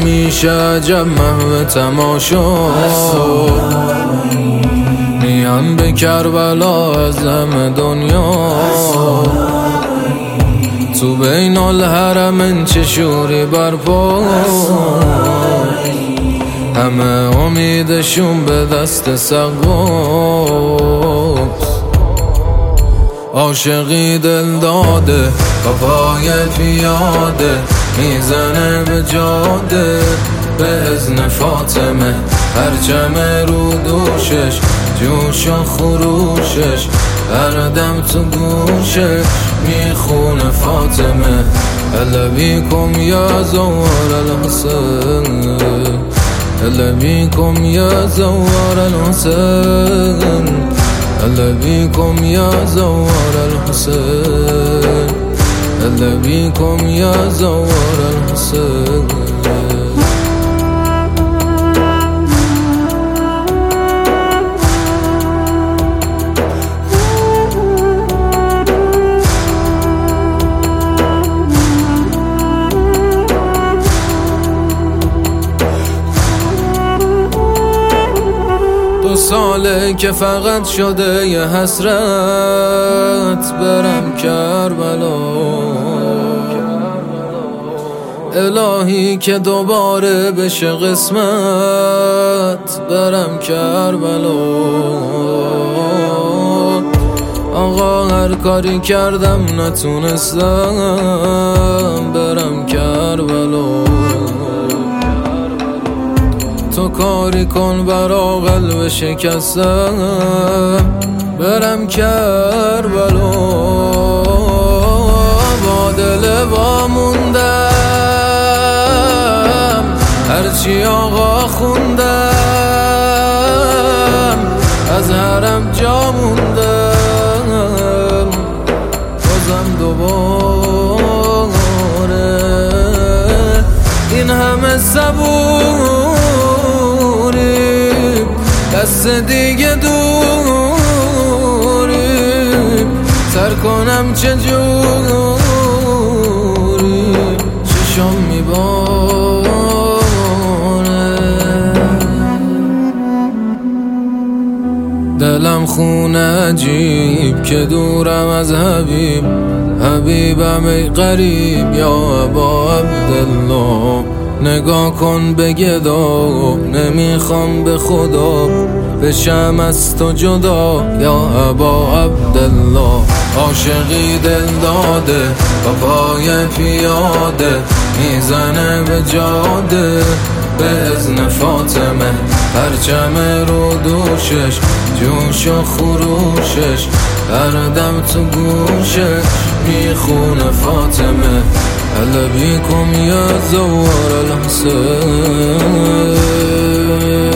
میشه عجب محو تماشا. میان به کربلا از همه دنیا، تو بین الحرمین چه شوری برپا. همه امیدشون به دست سقاست. عاشقی دل داده با پای پیاده، میزنه به جاده به اذن فاطمه. پرچم رو دوشش، جوش و خروشش، هر دم تو گوشش میخونه فاطمه. هلا بیکم یا زوار الحسین، هلا بیکم یا زوار الحسین، هلا بیکم یا زوار الحسین، هلا بیکم یا زوار الحسین. دو ساله که فقط شده یه حسرت برم کربلا. الهی که دوباره بشه قسمت برم کربلا. آقا هر کاری کردم نتونستم برم کربلا. تو کاری کن برا قلب شکستم برم کربلا. با دل واموندم هرچی آقا خوندم، از حرم جا موندم بازم دوباره. این همه صبوری دست دیگه دوری، سر کنم چجوری چشم میباره. دلم خونه عجیب که دورم از حبیب، حبیبم ای غریب یا ابا عبدالله. نگاه کن به گدا، نمیخوام به خدا بشم از تو جدا یا ابا عبدالله. عاشقی دل داده با پای پیاده، میزنه به جاده به اذن فاطمه. پرچم رو دوشش، جوش و خروشش، هر دم تو گوشش میخونه فاطمه. هلا بیکم یا زوار الحسین.